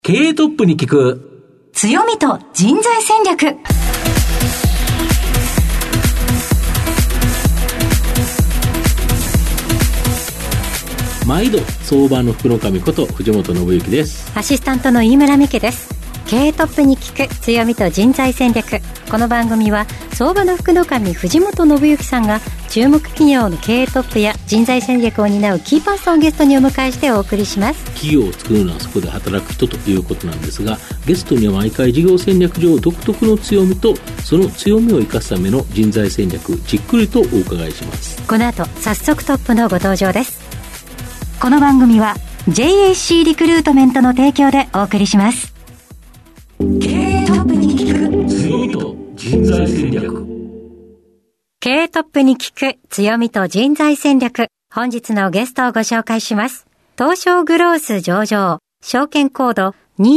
経営トップに聞く強みと人材戦略。 毎度相場の福の神こと藤本信之です。 アシスタントの飯村美希です。経営トップに聞く強みと人材戦略。この番組は相場の福の神藤本信之さんが注目企業の経営トップや人材戦略を担うキーパーソンをゲストにお迎えしてお送りします。 企業を作るのはそこで働く人ということなんですが、ゲストには毎回事業戦略上独特の強みとその強みを生かすための人材戦略、じっくりとお伺いします。 この後早速トップのご登場です。この番組は JAC リクルートメントの提供でお送りします。経営トップに聞く強みと人材戦略。 経営トップに聞く強みと人材戦略。本日のゲストをご紹介します。東証グロース上場、証券コード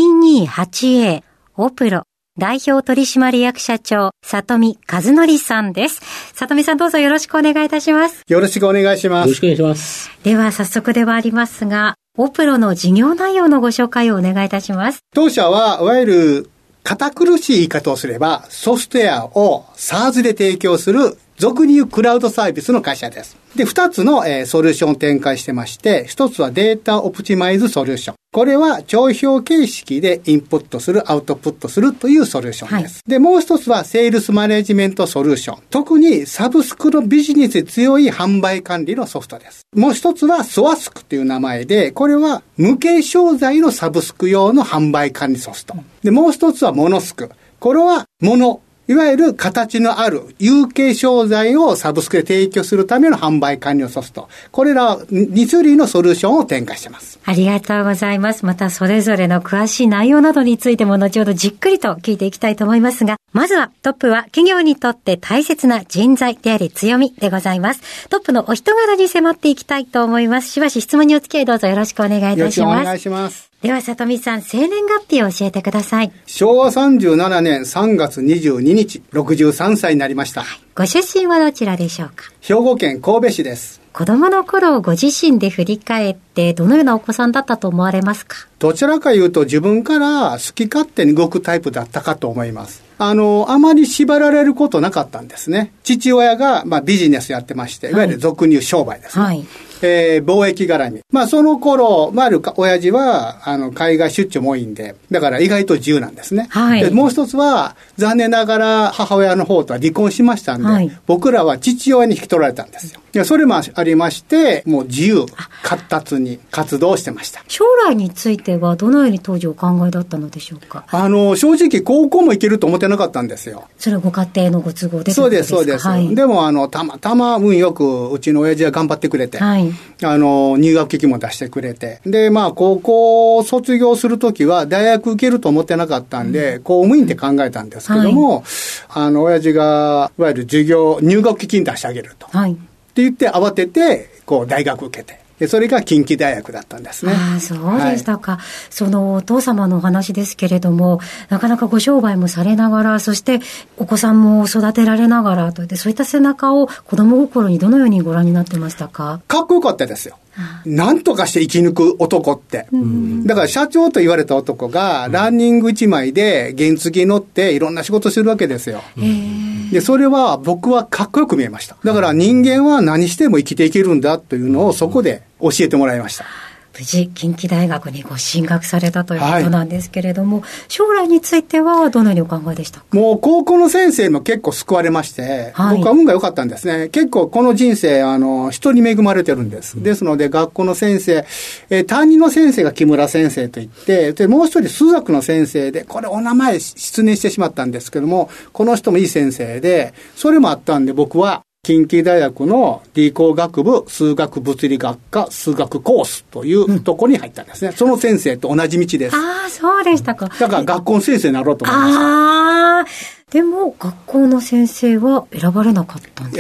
228A オプロ代表取締役社長里見和則さんです。里見さん、どうぞよろしくお願いいたします。 よろしくお願いします。 よろしくお願いします。 では早速ではありますが、オプロの事業内容のご紹介をお願いいたします。 当社はいわゆる堅苦しい言い方をすればソフトウェアを SaaS で提供する俗に言うクラウドサービスの会社です。で、2つの、ソリューションを展開してまして、1つはデータオプティマイズソリューション。これは帳票形式でインプットする、アウトプットするというソリューションです。はい、で、もう1つはセールスマネジメントソリューション。特にサブスクのビジネスに強い販売管理のソフトです。もう1つはソアスクという名前で、これは無形商材のサブスク用の販売管理ソフト。で、もう1つはモノスク。これはいわゆる形のある有形商材をサブスクで提供するための販売管理のソフト。これら2種類のソリューションを展開しています。 ありがとうございます。またそれぞれの詳しい内容などについても後ほどじっくりと聞いていきたいと思いますが、まずはトップは企業にとって大切な人材であり強みでございます。トップのお人柄に迫っていきたいと思います。しばし質問にお付き合いどうぞよろしくお願いいたします。 よろしくお願いします。 では里見さん、生年月日を教えてください。 昭和37年3月22日、63歳になりました。はい、 ご出身はどちらでしょうか？ 兵庫県神戸市です。 子供の頃をご自身で振り返ってどのようなお子さんだったと思われますか？ どちらか言うと自分から好き勝手に動くタイプだったかと思います。あまり縛られることなかったんですね。父親がビジネスやってまして、いわゆる俗に言う商売ですね。はい、貿易絡み。その頃、親父は、海外出張も多いんで、だから意外と自由なんですね。はい、でもう一つは、残念ながら母親の方とは離婚しましたんで、はい、僕らは父親に引き取られたんですよ。いや、それもありまして、もう自由、活発に活動してました。 将来についてはどのように当時お考えだったのでしょうか？ 正直高校も行けると思ってなかったんですよ。 それはご家庭のご都合でそうです、そうです。はい、でも、たまたま運よく、うちの親父は頑張ってくれて、はい、入学機器も出してくれて。で、高校を卒業するときは大学受けると思ってなかったんで、公務員って考えたんですけども、はい、親父が、いわゆる入学基金出してあげると。はい。って言って慌てて、大学受けて。でそれが近畿大学だったんですね。 ああ、そうでしたか。はい、そのお父様のお話ですけれども、なかなかご商売もされながら、そしてお子さんも育てられながらといって、そういった背中を子供心にどのようにご覧になってましたか？ かっこよかったですよ。なんとかして生き抜く男って。だから社長と言われた男がランニング1枚で原付に乗っていろんな仕事するわけですよ。で、それは僕はかっこよく見えました。だから人間は何しても生きていけるんだというのをそこで教えてもらいました。 無事近畿大学にご進学されたということなんですけれども、はい、将来についてはどのようにお考えでしたか？ もう高校の先生も結構救われまして、はい、僕は運が良かったんですね。結構この人生人に恵まれてるんです。ですので学校の先生、担任の先生が木村先生といって、でもう一人数学の先生で、これお名前失念してしまったんですけども、この人もいい先生で、それもあったんで僕は近畿大学の理工学部数学物理学科数学コースというところに入ったんですね。その先生と同じ道です。 ああ、そうでしたか。 だから学校の先生になろうと思いました。 ああ、でも学校の先生は選ばれなかったんでしょう？いや、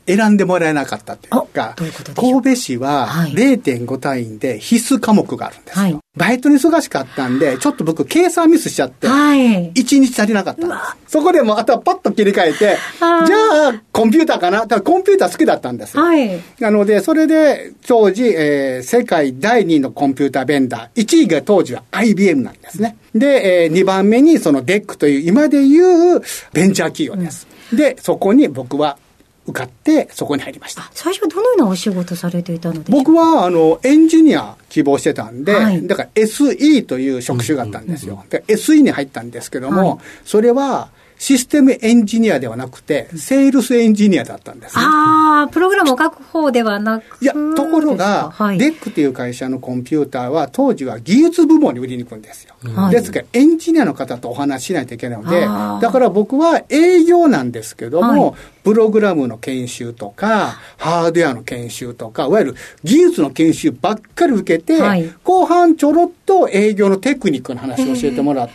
選んでもらえなかったというか、 どういうことでしょう。 神戸市は 0.5 単位で必須科目があるんですよ。はい、バイトに忙しかったんで、ちょっと僕計算ミスしちゃって、1日足りなかったんです。そこでもうあとはパッと切り替えて、じゃあコンピューターかな。多分コンピューター好きだったんですよ。なので、それで当時、世界第2位のコンピューターベンダー、1位が当時は IBM なんですね。で、2番目にその DEC という今でいうベンチャー企業です。で、そこに僕は受かってそこに入りました。 最初はどのようなお仕事されていたのでしょうか。 僕はエンジニア希望してたんで、だから SE という職種があったんですよ。で SE に入ったんですけども、それはシステムエンジニアではなくてセールスエンジニアだったんです、ね。 プログラムを書く方ではなく。 いや、ところが、DEC という会社のコンピューターは当時は技術部門に売りに行くんですよ。ですからエンジニアの方とお話ししないといけないので、だから僕は営業なんですけども、プログラムの研修とかハードウェアの研修とかいわゆる技術の研修ばっかり受けて、後半ちょろっと営業のテクニックの話を教えてもらって、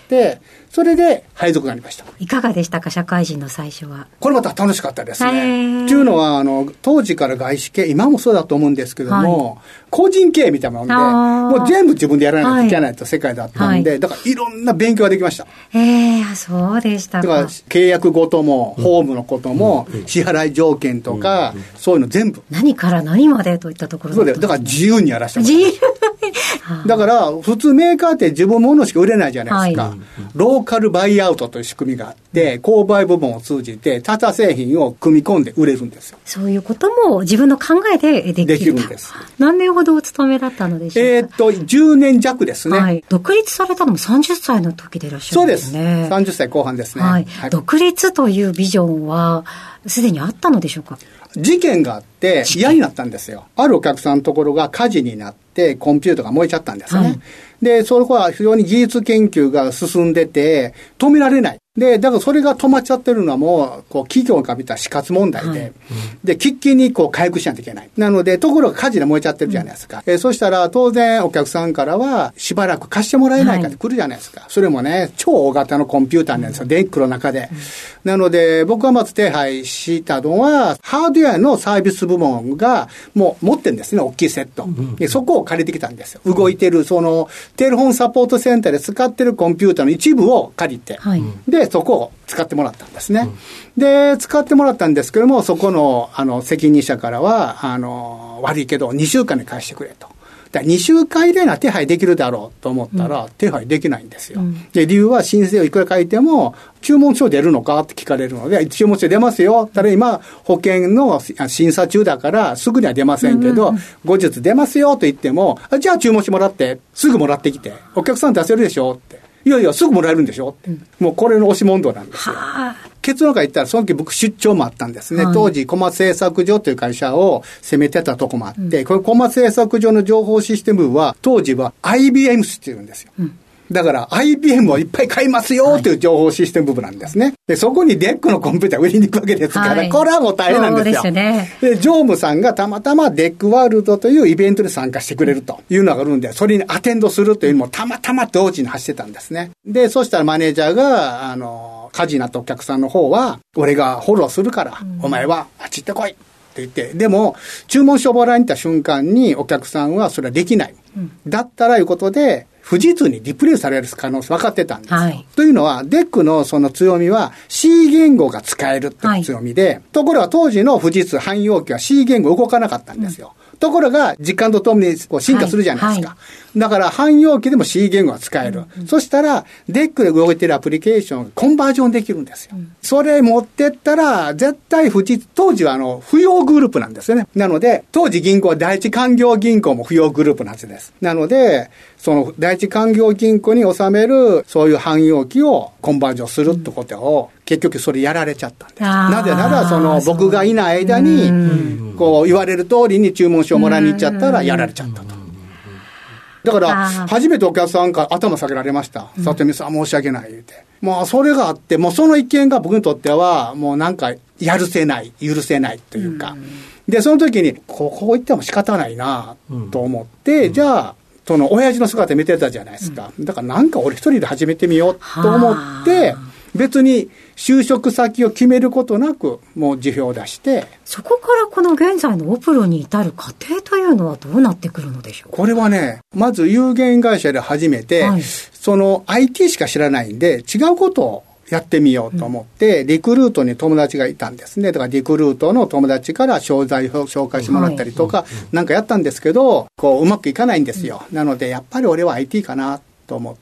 それで配属がありました。 いかがでしたか、社会人の最初は。 これまた楽しかったですね。というのは当時から外資系、今もそうだと思うんですけども、個人経営みたいなもんで、もう全部自分でやらないといけないと世界だったんで、だからいろんな勉強ができました。 そうでしたか。 だから契約ごとも、法務のことも、支払い条件とか、そういうの全部。 何から何までといったところそうだよ。だから自由にやらせてもらって。だから普通メーカーって自分のものしか売れないじゃないですか。ローカルバイアウトという仕組みがあって、購買部門を通じて他社製品を組み込んで売れるんですよ。 そういうことも自分の考えでできるんです。 何年ほどお勤めだったのでしょうか。 10年弱ですね。 独立されたのも30歳の時でいらっしゃるんですね。 そうです。30歳後半ですね。 独立というビジョンはすでにあったのでしょうか。 事件があって嫌になったんですよ。あるお客さんのところが火事になってコンピューターが燃えちゃったんですね。で、そこは非常に技術研究が進んでて止められない。で、だからそれが止まっちゃってるのはもう、企業が見た死活問題で、で、喫緊に回復しないといけない。なので、ところが火事で燃えちゃってるじゃないですか。そしたら当然お客さんからはしばらく貸してもらえないかって来るじゃないですか。それもね、超大型のコンピューターなんですよ。DECの中で。なので、僕がまず手配したのは、ハードウェアのサービス部門がもう持ってるんですね、大きいセット。でそこを借りてきたんですよ。動いてる、テレフォンサポートセンターで使ってるコンピューターの一部を借りて、で、そこを使ってもらったんですね。で、使ってもらったんですけども、そこの、責任者からは、悪いけど、2週間で返してくれと。2週間以内なら手配できるだろうと思ったら、手配できないんですよ。で、理由は申請をいくら書いても、注文書出るのかって聞かれるので、注文書出ますよ。ただ今、保険の審査中だから、すぐには出ませんけど、後日出ますよと言っても、じゃあ注文してもらって、すぐもらってきて、お客さん出せるでしょって。いやいや、すぐもらえるんでしょって。もうこれの押し問答なんですよ。結論から言ったら、その時僕出張もあったんですね。当時、小松製作所という会社を攻めてたとこもあって、これ小松製作所の情報システム部は、当時は IBM っていうんですよ。だから IBM をいっぱい買いますよという情報システム部なんですね。で、そこにDECのコンピューター売りに行くわけですから、これはもう大変なんですよ。そうですね。で、常務さんがたまたまDECワールドというイベントに参加してくれるというのがあるんで、それにアテンドするというのもたまたま同時に走ってたんですね。で、そしたらマネージャーが、火事になったお客さんの方は、俺がフォローするから、お前はあっち行ってこいって言って、でも、注文書をもらいに行った瞬間にお客さんはそれはできない。だったらいうことで、富士通にリプレイされる可能性分かってたんですよ。というのは、DECのその強みは C 言語が使えるっていう強みで、ところが当時の富士通汎用機は C 言語動かなかったんですよ。ところが、時間とともに進化するじゃないですか。だから、汎用機でも C 言語が使える。そしたら、DEC で動いているアプリケーションがコンバージョンできるんですよ。それ持ってったら、絶対当時は扶養グループなんですよね。なので、当時銀行は第一勧業銀行も扶養グループなんです。なので、その第一勧業銀行に納める、そういう汎用機をコンバージョンするってことを、結局それやられちゃったんです。なぜなら、僕がいない間に、言われる通りに注文書をもらいに行っちゃったらやられちゃったと。だから、初めてお客さんから頭下げられました。里見さん申し訳ない言うて。もうそれがあって、もうその一件が僕にとっては、もうなんか、やるせない、許せないというか。で、その時に、こう言っても仕方ないなと思って、じゃあ、親父の姿見てたじゃないですか。だからなんか俺一人で始めてみようと思って、 別に就職先を決めることなくもう辞表を出して、 そこからこの現在のオプロに至る過程というのはどうなってくるのでしょうか。 これはね、まず有限会社で初めて、その IT しか知らないんで違うことをやってみようと思って、リクルートに友達がいたんですね。だからリクルートの友達から商材を紹介してもらったりとか、なんかやったんですけど、こううまくいかないんですよ。なのでやっぱり俺は IT かなと思って、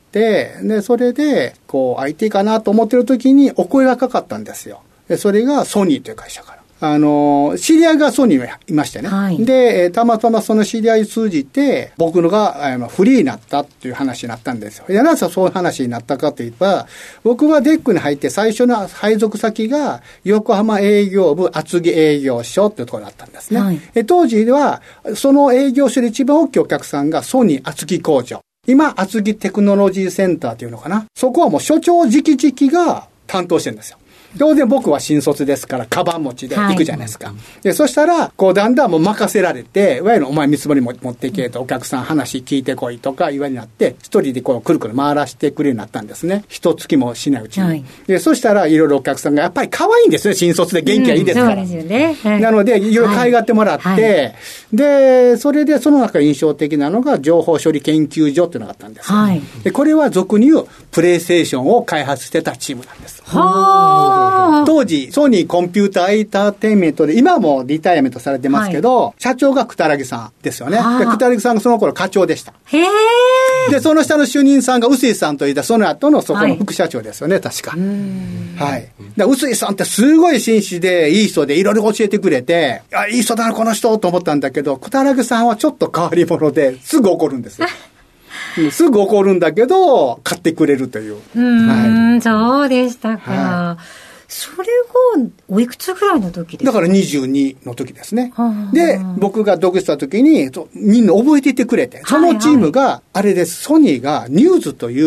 でそれでこう IT かなと思ってる時にお声がかかったんですよ。でそれがソニーという会社から。知り合いがソニーにいましてね。で、たまたまその知り合い通じて、僕のがフリーになったっていう話になったんですよ。いや、なぜそういう話になったかといえば、僕はデックに入って最初の配属先が、横浜営業部厚木営業所っていうところだったんですね。当時は、その営業所で一番大きいお客さんがソニー厚木工場。今、厚木テクノロジーセンターっていうのかな。そこはもう所長直々が担当してるんですよ。当然僕は新卒ですから、カバン持ちで行くじゃないですか。で、そしたら、こう、だんだんもう任せられて、いわゆるお前見積もり持っていけと、お客さん話聞いてこいとか言われになって、一人でこう、くるくる回らせてくれるようになったんですね。一月もしないうちに。で、そしたら、いろいろお客さんが、やっぱり可愛いんですよ、新卒で元気はいいですから。 そうですよね。 なので、いろいろ可愛がってもらって、で、それでその中で印象的なのが、情報処理研究所っていうのがあったんです。で、これは俗に言う、プレイステーションを開発してたチームなんです。当時、ソニーコンピューターエンターテインメントで、今はもうリタイアメントされてますけど、社長が草薙さんですよね。で、草薙さんがその頃課長でした。で、その下の主任さんが臼井さんといったその後のそこの副社長ですよね、確か。で、臼井さんってすごい紳士で、いい人でいろいろ教えてくれて、いい人だな、この人と思ったんだけど、草薙さんはちょっと変わり者ですぐ怒るんですよ。すぐ怒るんだけど、買ってくれるという。 そうでしたか。それがおいくつぐらいの時ですか？ だから22の時ですね。で、僕が独立した時にみんな覚えていてくれて、そのチームがあれです。ソニーがニューズという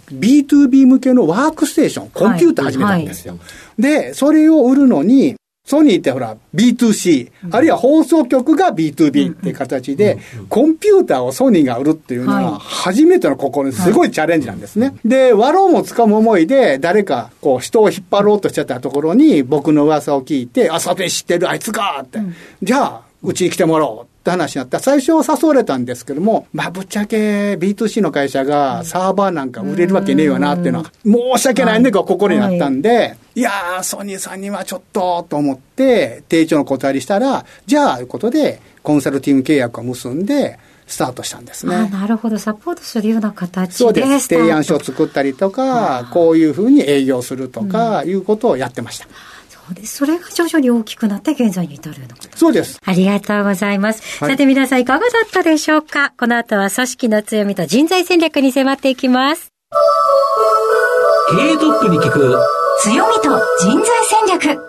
B2B 向けのワークステーション、コンピューター始めたんですよ。で、それを売るのにソニーってほら B2C、あるいは放送局が B2B っていう形で、コンピューターをソニーが売るっていうのは初めての試み、すごいチャレンジなんですね。で、割ろうもつかむ思いで誰かこう人を引っ張ろうとしちゃったところに僕の噂を聞いて、さて知ってるあいつかって、じゃあうちに来てもらおうって話になった。最初誘われたんですけども、ぶっちゃけ B2C の会社がサーバーなんか売れるわけねえよなっていうのは申し訳ないんだけど心になったんで、いやーソニーさんにはちょっとと思って丁重の断りしたら、じゃあということでコンサルティング契約を結んでスタートしたんですね。 なるほど、サポートするような形で。 そうです。提案書を作ったりとか、こういうふうに営業するとかいうことをやってました。 そうです。それが徐々に大きくなって現在に至るようなこと。 そうです。 ありがとうございます。さて皆さんいかがだったでしょうか。この後は組織の強みと人材戦略に迫っていきます。 経営トップに聞く強みと人材戦略。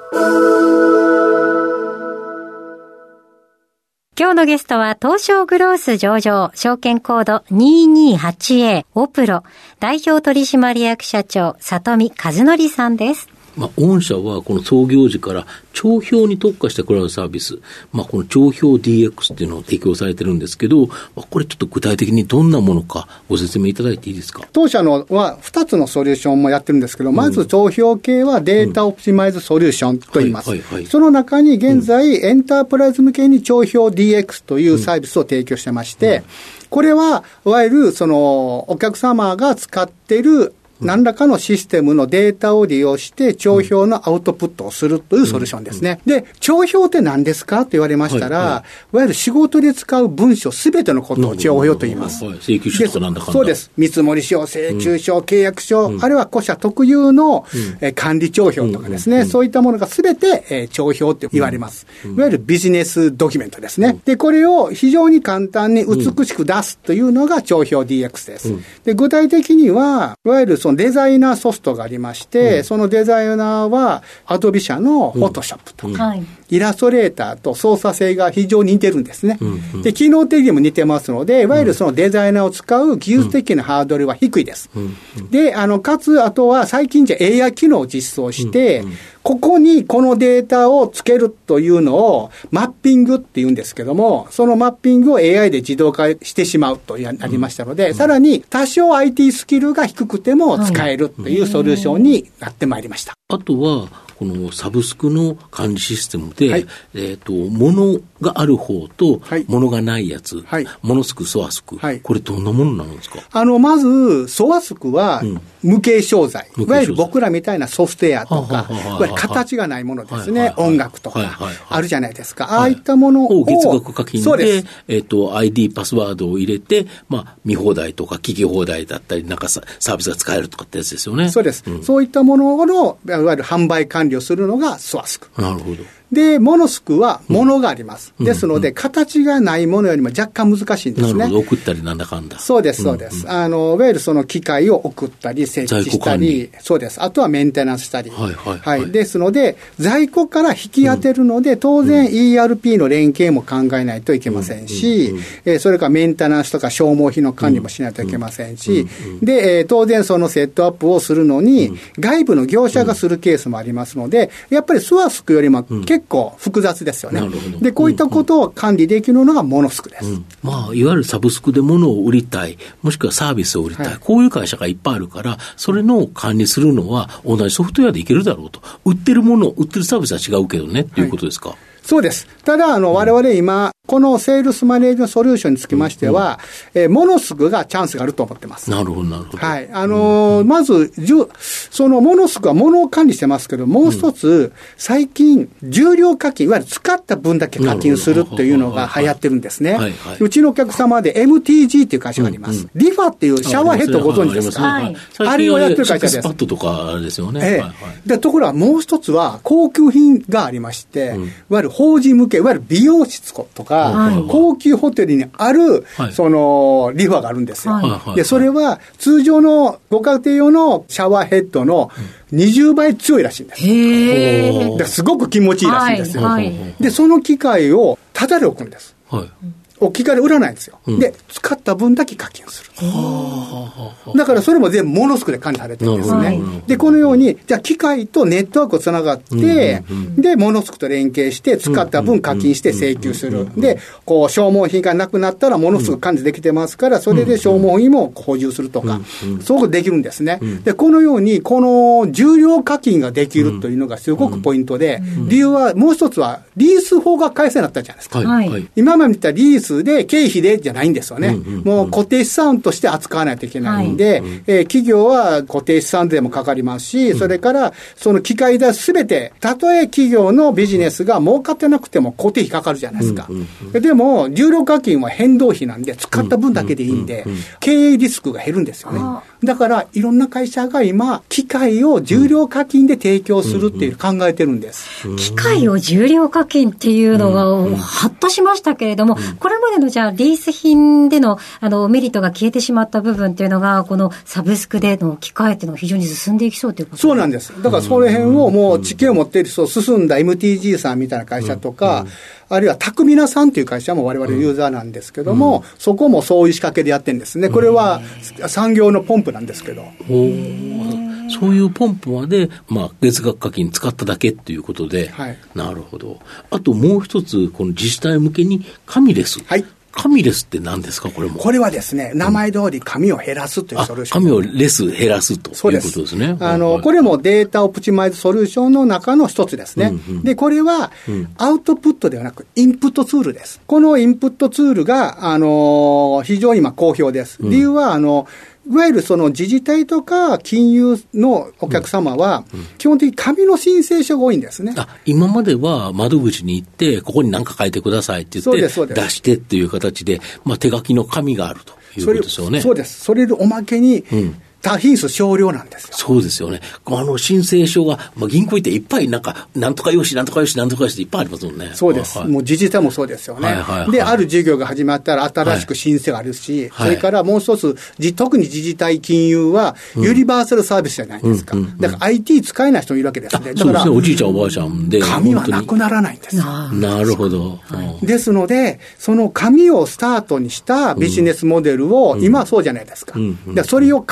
今日のゲストは東証グロース上場証券コード 228A オプロ代表取締役社長里見和則さんです。 御社はこの創業時から帳票に特化したクラウドサービス、この帳票 DX っていうのを提供されてるんですけど、これちょっと具体的にどんなものかご説明いただいていいですか？ 当社のは2つのソリューションもやってるんですけど、まず帳票系はデータオプティマイズソリューションと言います。その中に現在、エンタープライズ向けに帳票 DX というサービスを提供してまして、これはいわゆるそのお客様が使っている何らかのシステムのデータを利用して帳票のアウトプットをするというソリューションですね。で、帳票って何ですかと言われましたら、いわゆる仕事で使う文書すべてのことを帳票と言います。 請求書とかなんだかんだ。 そうです。見積書、請求書、契約書、あるいは古社特有の、管理帳票とかですね、そういったものがすべて、帳票って言われます。いわゆるビジネスドキュメントですね。で、これを非常に簡単に美しく出すというのが帳票 DX です。で、具体的には、いわゆるそのデザイナーソフトがありまして、そのデザイナーはアドビ社のフォトショップとか、イラストレーターと操作性が非常に似てるんですね。で、機能的にも似てますので、いわゆるそのデザイナーを使う技術的なハードルは低いです。で、かつ、あとは最近じゃ AI 機能を実装して、 ここにこのデータをつけるというのをマッピングって言うんですけども、そのマッピングを AI で自動化してしまうとなりましたので、さらに多少 IT スキルが低くても使えるというソリューションになってまいりました。 あとはこのサブスクの管理システムで、物がある方と物がないやつ、モノスク、ソアスク、これどんなものなんですか？ まずソアスクは無形商材、いわゆる僕らみたいなソフトウェアとか、いわゆる形がないものですね、音楽とかあるじゃないですか。ああいったものを月額課金で、ID パスワードを入れて、見放題とか聞き放題だったり、なんかサービスが使えるとかってやつですよね。 そうです。そういったもののいわゆる販売管理をするのがソアスク。 なるほど。 で、モノスクは物があります。ですので、形がないものよりも若干難しいんですね。 なるほど。送ったりなんだかんだ。 そうです、そうです。いわゆるその機械を送ったり、設置したり、そうです。あとはメンテナンスしたり。ですので、在庫から引き当てるので、当然 ERP の連携も考えないといけませんし、それからメンテナンスとか消耗品の管理もしないといけませんし、で、当然そのセットアップをするのに、外部の業者がするケースもありますので、やっぱりソアスクよりも結構複雑ですよね。で、こういったことを管理できるのがモノスクです。 いわゆるサブスクで物を売りたい、もしくはサービスを売りたい、こういう会社がいっぱいあるから、それの管理するのは同じソフトウェアでいけるだろうと。売ってるもの、売ってるサービスは違うけどね、っていうことですか？ そうです。ただ、我々今、このセールスマネージメントソリューションにつきましては、モノスクがチャンスがあると思ってます。 なるほど、なるほど。 はい。まず、そのモノスクは物を管理してますけど、もう一つ、最近、重量課金、いわゆる使った分だけ課金するというのが流行ってるんですね。うちのお客様で MTG っていう会社があります。リファっていうシャワーヘッドご存知ですか？あれをやってる会社です。 スパットとかですよね。 で、ところがもう一つは、高級品がありまして、いわゆる法人向け、いわゆる美容室とか、高級ホテルにある、そのリファがあるんですよ。で、それは通常のご家庭用のシャワーヘッドの20倍強いらしいんです。ですごく気持ちいいらしいんですよ。で、その機械をタダで置くんです。置き換えで売らないんですよ。で、使った分だけ課金する。だからそれも全部モノスクで管理されてるんですね。で、このように、じゃあ機械とネットワークをつながって、で、モノスクと連携して、使った分課金して請求する。で、こう、消耗品がなくなったらモノスク管理できてますから、それで消耗品も補充するとか、そうできるんですね。で、このように、この重量課金ができるというのがすごくポイントで、理由は、もう一つは、リース法が改正になったじゃないですか。今まで見たリースで経費でじゃないんですよね。もう固定資産として扱わないといけないんで、企業は固定資産税もかかりますし、それからその機械代すべて、たとえ企業のビジネスが儲かってなくても固定費かかるじゃないですか。でも、重量課金は変動費なんで、使った分だけでいいんで、経営リスクが減るんですよね。だから、いろんな会社が今、機械を重量課金で提供するっていう考えてるんです。 機械を重量課金っていうのが、ハッとしましたけれども、これまでのじゃあ、リース品での、メリットが消えてしまった部分っていうのが、このサブスクでの機械っていうのが非常に進んでいきそうということですか？ そうなんです。だから、その辺をもう知見を持っている人、進んだ MTG さんみたいな会社とか、あるいはタクミナさんという会社も我々ユーザーなんですけども、そこもそういう仕掛けでやってるんですね。これは産業のポンプなんですけど。 そういうポンプまで、月額課金使っただけっていうことで、なるほど。あともう一つ、この自治体向けに紙レス。紙レスって何ですか？これも。 これはですね、名前通り紙を減らすというソリューション。 紙をレス減らすということですね。 これもデータオプチマイズソリューションの中の一つですね。で、これはアウトプットではなくインプットツールです。このインプットツールが、非常に今好評です。理由は、いわゆるその自治体とか金融のお客様は、基本的に紙の申請書が多いんですね。 今までは窓口に行って、ここに何か書いてくださいって言って、出してっていう形で、手書きの紙があるということですよね。 そうです。それでおまけに、多品数少量なんですよ。 そうですよね。申請書が、銀行行っていっぱいなんとか用紙、なんとか用紙、なんとか用紙っていっぱいありますもんね。 そうです。もう自治体もそうですよね。で、ある事業が始まったら新しく申請があるし、それからもう一つ、特に自治体金融はユニバーサルサービスじゃないですか。だから IT 使えない人もいるわけですね。だから、 おじいちゃんおばあちゃんで。 紙はなくならないんですよ。 なるほど。 ですので、その紙をスタートにしたビジネスモデルを、今はそうじゃないですか。それを変えない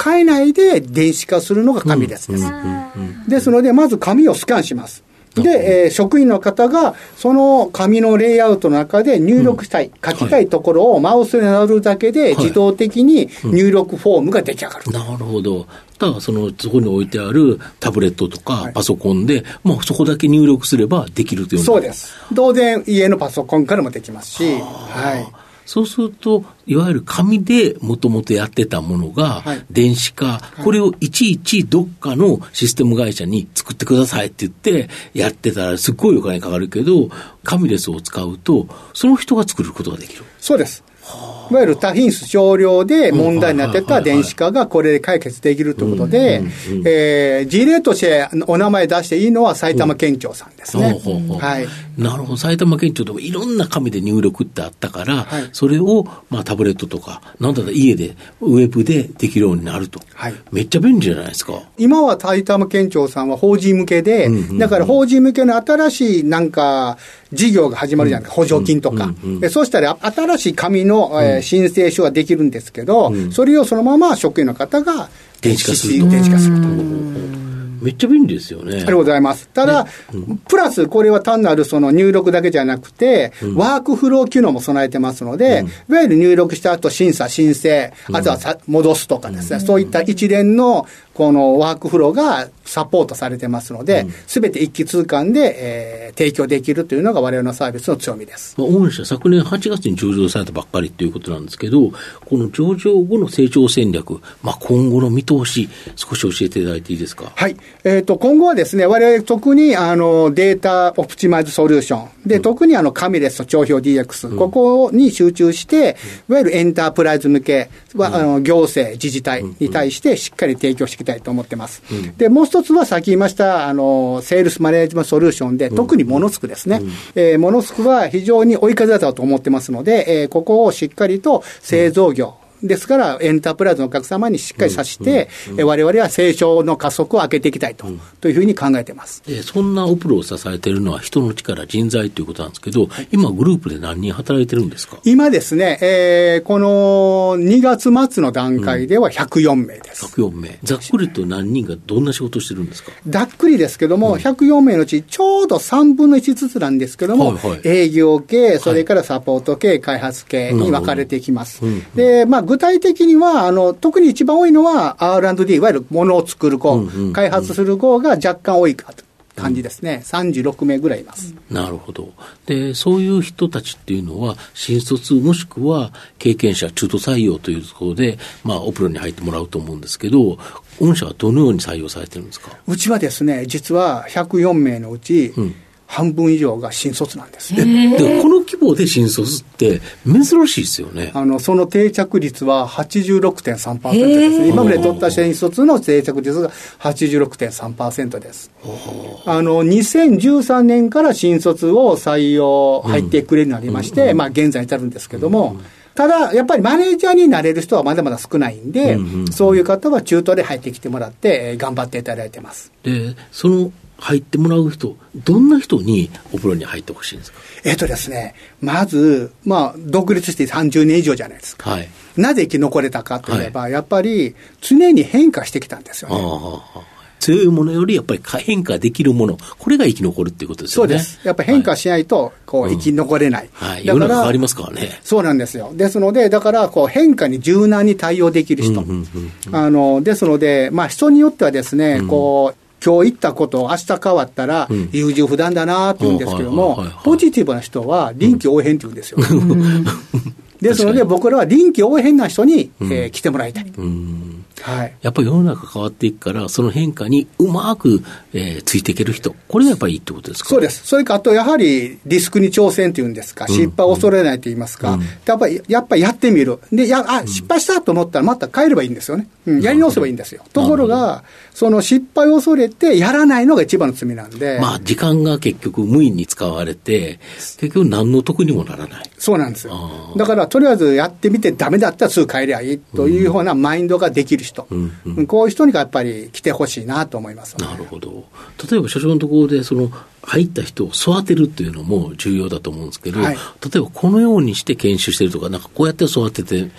体で電子化するのが紙ですです。ですので、まず紙をスキャンします。で、職員の方がその紙のレイアウトの中で入力したい、書きたいところをマウスでなぞるだけで自動的に入力フォームが出来上がる。 なるほど。だからそこに置いてあるタブレットとかパソコンで、そこだけ入力すればできるという。 そうです。当然家のパソコンからもできますし、はい。 そうすると、いわゆる紙でもともとやってたものが電子化、これをいちいちどっかのシステム会社に作ってくださいって言ってやってたらすっごいお金かかるけど、紙レスを使うとその人が作ることができる。 そうです。いわゆる多品質少量で問題になってた電子化がこれで解決できるということで、事例としてお名前出していいのは埼玉県庁さんですね。 はい。なるほど。埼玉県庁でもいろんな紙で入力ってあったから、はい、それをタブレットとかなんだったら家でウェブでできるようになると、はい、めっちゃ便利じゃないですか。 今は埼玉県庁さんは法人向けで、だから法人向けの新しいなんか事業が始まるじゃないですか、補助金とか、そうしたら新しい紙の、申請書ができるんですけど、それをそのまま職員の方が電子化すると。めっちゃ便利ですよね。 ありがとうございます。ただ、プラスこれは単なるその入力だけじゃなくて、ワークフロー機能も備えてますので、いわゆる入力した後審査、申請、あとは戻すとかですね、そういった一連のこのワークフローがサポートされてますので、すべて一気通貫で、提供できるというのが我々のサービスの強みです。 御社昨年8月に上場されたばっかりということなんですけど、この上場後の成長戦略、今後の見通し、少し教えていただいていいですか。 はい。今後はですね、我々特にデータオプティマイズソリューションで、特に紙レスと帳票 DX、ここに集中して、いわゆるエンタープライズ向けは、行政、自治体に対してしっかり提供していきたいと思ってます。で、もう一つはさっき言いました、セールスマネージメントソリューションで、特にモノスクですね。モノスクは非常に追い風だと思ってますので、ここをしっかりと製造業、ですから、エンタープライズのお客様にしっかりさせて、我々は成長の加速を上げていきたいというふうに考えています。 そんなオプロを支えているのは人の力、人材ということなんですけど、今グループで何人働いてるんですか。 今ですね、この2月末の段階では104名です。 104名。ざっくりと何人がどんな仕事をしてるんですか。 ざっくりですけども、104名のうちちょうど3分の1ずつなんですけども、営業系、それからサポート系、開発系に分かれていきます。で、具体的には特に一番多いのは R&D、 いわゆるものを作る子、開発する子が若干多い感じですね。36名ぐらいいます。 なるほど。で、そういう人たちっていうのは新卒もしくは経験者、中途採用というところでオプロに入ってもらうと思うんですけど、御社はどのように採用されてるんですか。 うちはですね、実は104名のうち、半分以上が新卒なんです。 でこの規模で新卒って珍しいですよね。 その定着率は 86.3% ですね。今まで取った新卒の定着率が 86.3% です。2013年から新卒を採用入ってくれるようになりまして、現在に至るんですけども、ただやっぱりマネージャーになれる人はまだまだ少ないんで、そういう方は中途で入ってきてもらって頑張っていただいてます。 で、その入ってもらう人、どんな人にオプロに入ってほしいんですか。 ですね、まず、独立して30年以上じゃないですか。はい、なぜ生き残れたかといえば、やっぱり常に変化してきたんですよね。 強いものよりやっぱり変化できるもの、これが生き残るっていうことですよね。 そうです。やっぱり変化しないと生き残れない。 世の中変わりますからね。 そうなんですよ。ですので、だから変化に柔軟に対応できる人。ですので、人によってはですね、今日言ったこと明日変わったら優柔不断だなって言うんですけども、ポジティブな人は臨機応変って言うんですよ。ですので僕らは臨機応変な人に、来てもらいたい。 やっぱり世の中変わっていくから、その変化にうまく、ついていける人、これがやっぱりいいってことですか。 そうです。それからあとやはりリスクに挑戦というんですか、失敗を恐れないと言いますか、やっぱりやってみる。で、失敗したと思ったらまた変えればいいんですよね。やり直せばいいんですよ。ところが、その失敗を恐れてやらないのが一番の罪なんで。 時間が結局無意に使われて、結局何の得にもならない。 そうなんですよ。だからとりあえずやってみてダメだったらすぐ変えりゃいいというようなマインドができる人。こういう人にやっぱり来てほしいなと思います。 なるほど。例えば社長のところで入った人を育てるっていうのも重要だと思うんですけど、例えばこのようにして研修してるとか、こうやって育てて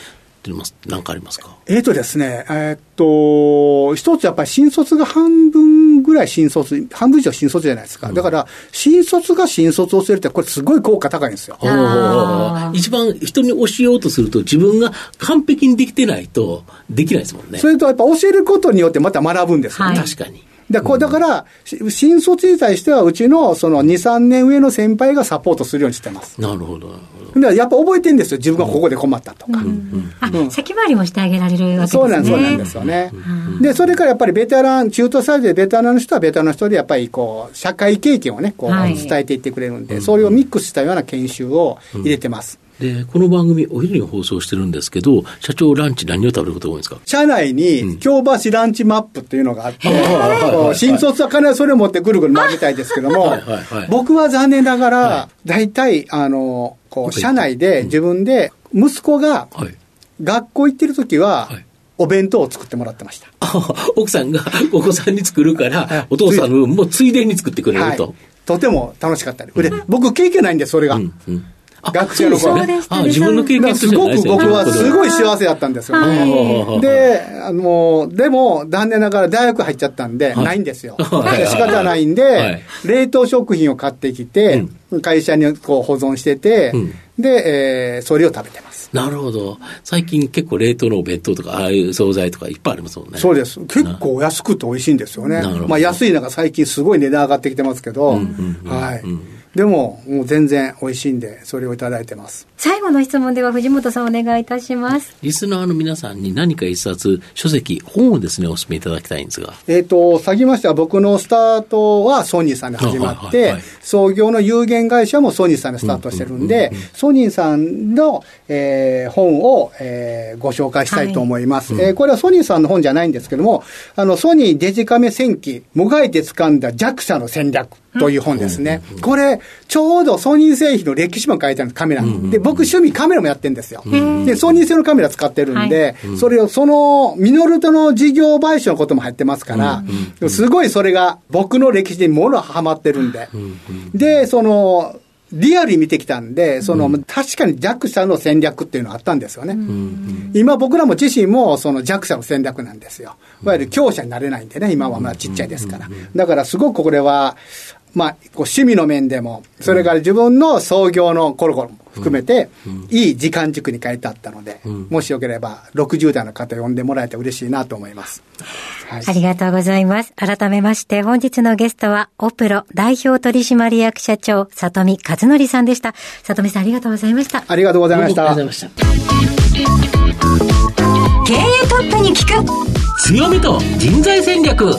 ってます何かありますか？ ですね、一つやっぱり新卒が半分ぐらい半分以上新卒じゃないですか。だから、新卒が新卒を教えるって、これすごい効果高いんですよ。 一番人に教えようとすると、自分が完璧にできてないとできないですもんね。 それとやっぱ教えることによってまた学ぶんですよね。 確かに。 だから、新卒に対しては、うちのその2、3年上の先輩がサポートするようにしてます。 なるほど。 やっぱ覚えてるんですよ。自分がここで困ったとか。 先回りもしてあげられるわけですね。 そうなんですよね。で、それからやっぱり中途採用でベテランの人はベテランの人でやっぱり社会経験をね、伝えていってくれるんで、それをミックスしたような研修を入れてます。 で、この番組お昼に放送してるんですけど、社長ランチ何を食べることが多いんですか？ 社内に京橋ランチマップっていうのがあって、新卒は必ずそれを持ってぐるぐる回りたいですけども、僕は残念ながら、大体、社内で自分で息子が学校行ってる時は、お弁当を作ってもらってました。 奥さんがお子さんに作るから、お父さんの分もついでに作ってくれると。 とても楽しかったです。僕経験ないんで、それが。学生の頃自分の経験すごく僕はすごい幸せだったんですよ、ででも残念ながら大学入っちゃったんで、ないんですよ。仕方ないんで、冷凍食品を買ってきて、会社に保存してて、で、それを食べてます。 なるほど。最近結構冷凍のお弁当とかああいう惣菜とかいっぱいありますもんね。 そうです。結構安くて美味しいんですよね。安いのが最近すごい値段上がってきてますけど、でも、もう全然美味しいんで、それをいただいてます。 最後の質問では藤本さんお願いいたします。 リスナーの皆さんに何か一冊、書籍、本をですね、お勧めいただきたいんですが。 先ましては僕のスタートはソニーさんで始まって、創業の有限会社もソニーさんでスタートしてるんで、ソニーさんの、本を、ご紹介したいと思います。これはソニーさんの本じゃないんですけども、ソニーデジカメ戦記、もがいて掴んだ弱者の戦略という本ですね。これ、ちょうどソニー製品の歴史も書いてあるんです、カメラ。で、僕趣味カメラもやってるんですよ。で、ソニー製のカメラ使ってるんで、それをミノルトの事業買収のことも入ってますから、すごいそれが僕の歴史にものはまってるんで。で、リアルに見てきたんで、確かに弱者の戦略っていうのがあったんですよね。今僕らも自身も弱者の戦略なんですよ。いわゆる強者になれないんでね、今はまだちっちゃいですから。だからすごくこれは、趣味の面でも、それから自分の創業の頃も含めて、いい時間軸に書いてあったので、もしよければ60代の方呼んでもらえて嬉しいなと思います。 ありがとうございます。改めまして本日のゲストはオプロ代表取締役社長里見和則さんでした。里見さんありがとうございました。 ありがとうございました。 ありがとうございました。 経営トップに聞く強みと人材戦略。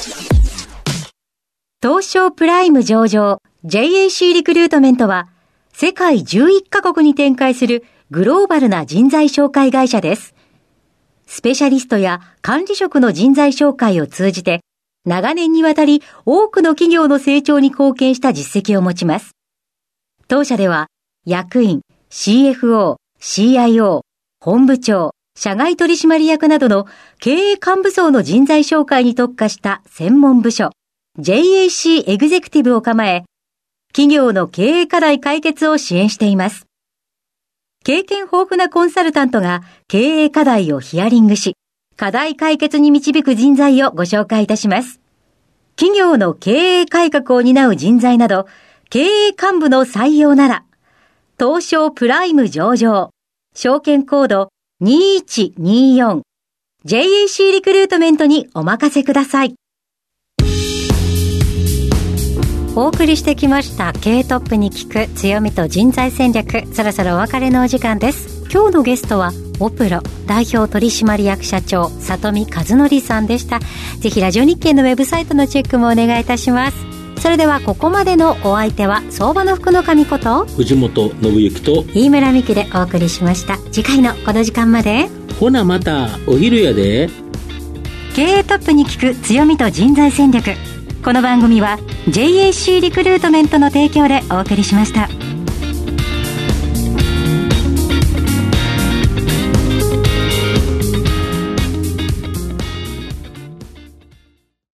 東証プライム上場 JAC リクルートメントは世界11カ国に展開するグローバルな人材紹介会社です。スペシャリストや管理職の人材紹介を通じて長年にわたり多くの企業の成長に貢献した実績を持ちます。当社では役員、CFO、CIO、本部長、社外取締役などの経営幹部層の人材紹介に特化した専門部署JAC エグゼクティブを構え、企業の経営課題解決を支援しています。経験豊富なコンサルタントが経営課題をヒアリングし、課題解決に導く人材をご紹介いたします。企業の経営改革を担う人材など、経営幹部の採用なら、東証プライム上場、証券コード2124、JAC リクルートメントにお任せください。お送りしてきました経営トップに聞く強みと人材戦略、そろそろお別れのお時間です。今日のゲストはオプロ代表取締役社長里見和則さんでした。ぜひラジオ日経のウェブサイトのチェックもお願いいたします。それではここまでのお相手は相場の福の神こと藤本信之と飯村美希でお送りしました。次回のこの時間まで。 ほなまたお昼やで。 経営トップに聞く強みと人材戦略。この番組は JAC リクルートメントの提供でお送りしました。